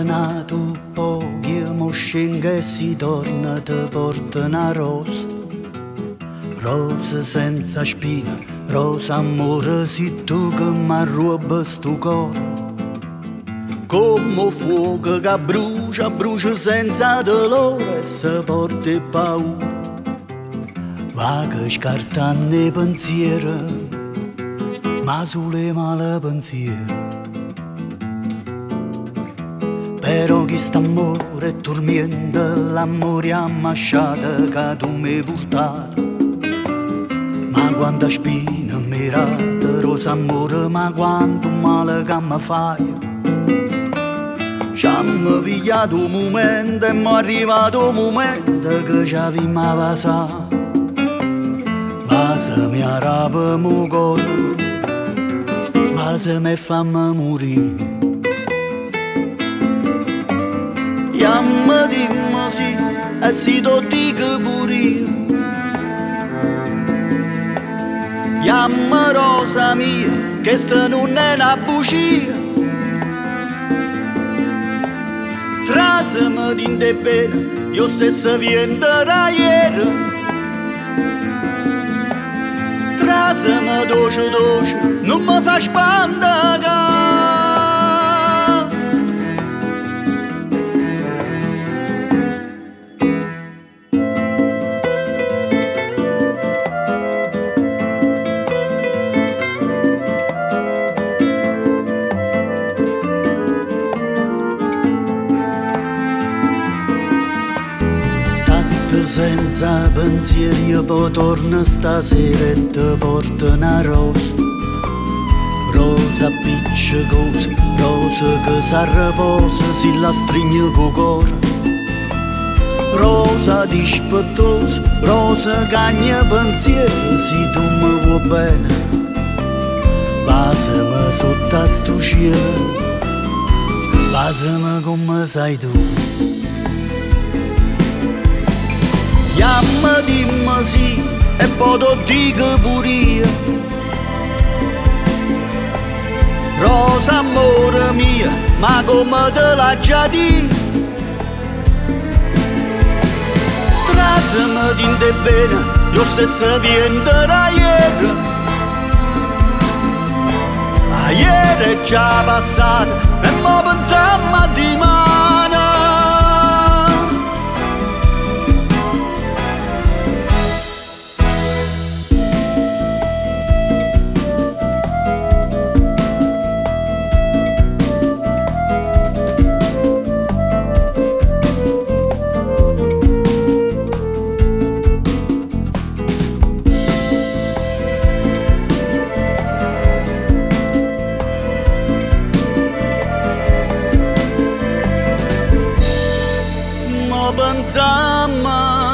nato pochi moscenga e si torna te porta una rosa. Rosa senza spina, rosa amore, si tu che m'arruoba sto cuore. Come fuoco che brucia, brucia senza dolore e se porta paura. Va che scartando i pensieri, ma sulle male pensieri. Però chi st'amore è dormiente, l'amore ammasciata che tu mi hai portato. Ma quanta spina mirata, rosa amore, ma quanto male che mi fai. Ci hanno pigliato un momento e mi è arrivato un momento che ci avevamo passato. Ma se mi arrabba il cuore, ma se mi fa morire. Yamma dimmi sì, e si to dico pure io. Yamma rosa mia, che sta non è una bugia. Trasami dinte bene, io stesso viento da ieri. Trasami dolce dolce, non mi fa spandere. Senza pensieri io poi torno stasera e ti porto una rosa. Rosa appiccicosa, rosa che s'arriposa, si la stringe col cuore. Rosa dispettosa, rosa che ogni pensiero, se tu mi vuoi bene. Vasami sotto a sto cielo, vasami come sai tu. Yamma dimmi sì e poi ti dico pure io. Rosa amore mia, ma come te l'ha già detto. Trasami dinte bene, io stesso viento da ieri. A ieri è già passato e mo pensiamo a dimani. Pensamma